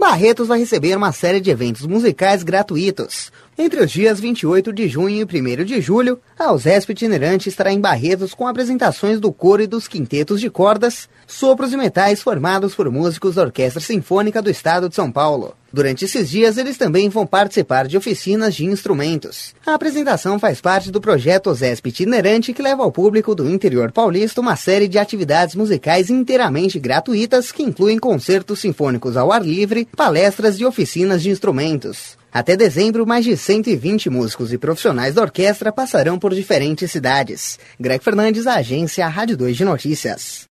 Barretos vai receber uma série de eventos musicais gratuitos. Entre os dias 28 de junho e 1º de julho, a USESP Itinerante estará em Barretos com apresentações do coro e dos quintetos de cordas, sopros e metais formados por músicos da Orquestra Sinfônica do Estado de São Paulo. Durante esses dias, eles também vão participar de oficinas de instrumentos. A apresentação faz parte do projeto USESP Itinerante, que leva ao público do interior paulista uma série de atividades musicais inteiramente gratuitas que incluem concertos sinfônicos ao ar livre, palestras e oficinas de instrumentos. Até dezembro, mais de 120 músicos e profissionais da orquestra passarão por diferentes cidades. Greg Fernandes, Agência Rádio 2 de Notícias.